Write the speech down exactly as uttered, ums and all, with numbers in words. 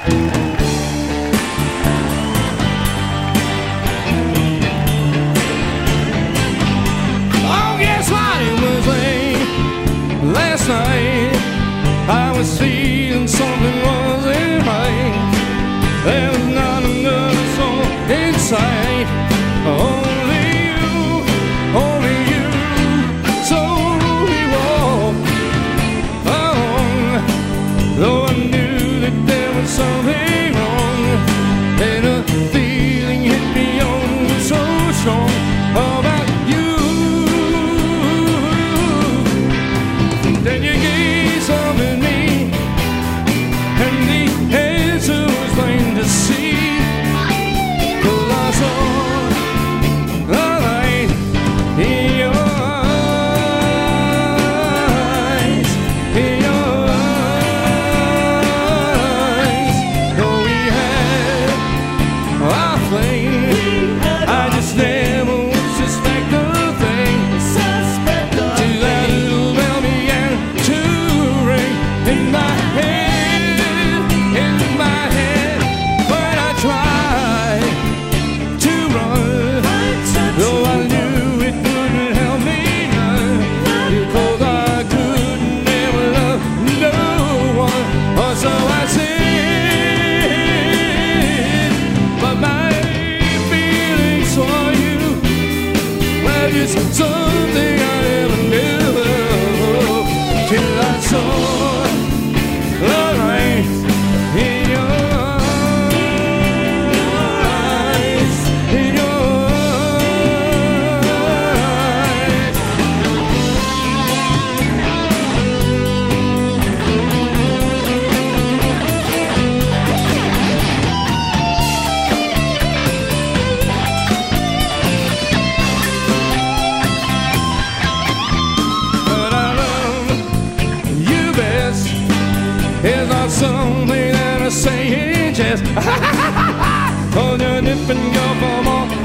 Oh, guess what? It was late last night. I was feeling something wasn't right. There was not another soul in sight. Only you, only you. So we walked along, though I knew that there was something wrong. And a feeling hit me on so strong about you. Then you gave something me, and the answer was plain to see. 'Cause I saw the light in your eyes, in your eyes. Though we had our flame, I just never would suspect a thing. Till that little bell began to ring in my head, in my head. When I tried to run, though I knew it wouldn't help me none, because I could never love no one, or so I said. But my feelings for you, well, it's something I never knew, till I saw the light in your eyes, in your eyes. But I love you best. It's not something that I say in jest. Oh, you're nipping your form